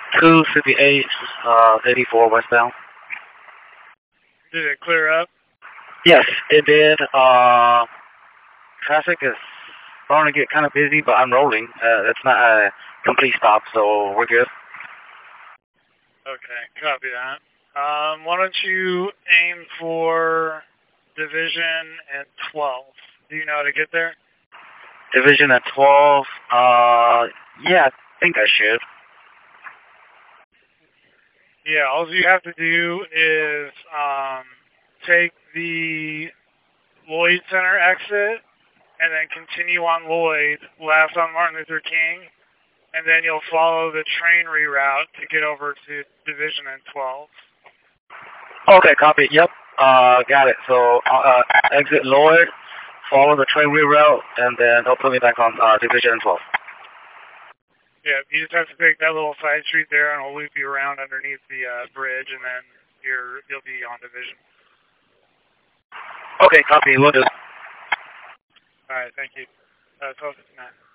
258, 84 westbound. Did it clear up? Yes, it did. Traffic is starting to get kind of busy, but I'm rolling. It's not a complete stop, so we're good. Okay, copy that. Why don't you aim for Division and 12? Do you know how to get there? Division at 12. Yeah, I think I should. Yeah, all you have to do is take the Lloyd Center exit and then continue on Lloyd, left on Martin Luther King, and then you'll follow the train reroute to get over to Division and 12. Okay, copy. Yep. Got it. So, exit Lloyd, follow the train reroute, and then they'll put me back on Division 12. Yeah, you just have to take that little side street there, and it'll loop you around underneath the bridge, and then you'll be on Division. Okay, copy. Will do. All right, thank you. 12:59.